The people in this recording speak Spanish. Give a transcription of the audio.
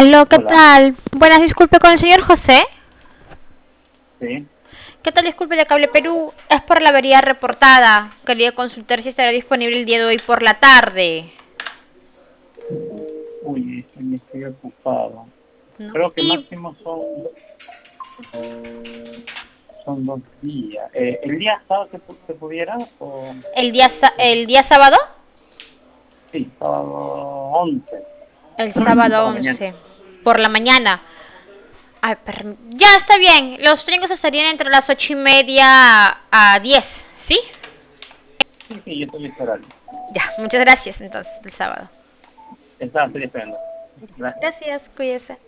Aló, ¿qué Hola, tal? Buenas, disculpe con el señor José. sí. ¿Qué tal? Disculpe de Cable Perú. Es por la avería reportada. Quería consultar si estará disponible el día de hoy por la tarde. Uy, me estoy ocupado. ¿No? Creo que Y máximo son 2 días. ¿El día sábado se pudiera? O el día sábado. sí, sábado 11 El sábado por la mañana. 11 por la mañana. Ay, ya está bien. Los trenes estarían entre las 8:30 a 10, ¿sí? Sí, sí, yo estoy esperando. Ya, muchas gracias entonces, el sábado. Estoy esperando. Gracias. Gracias, cuídese.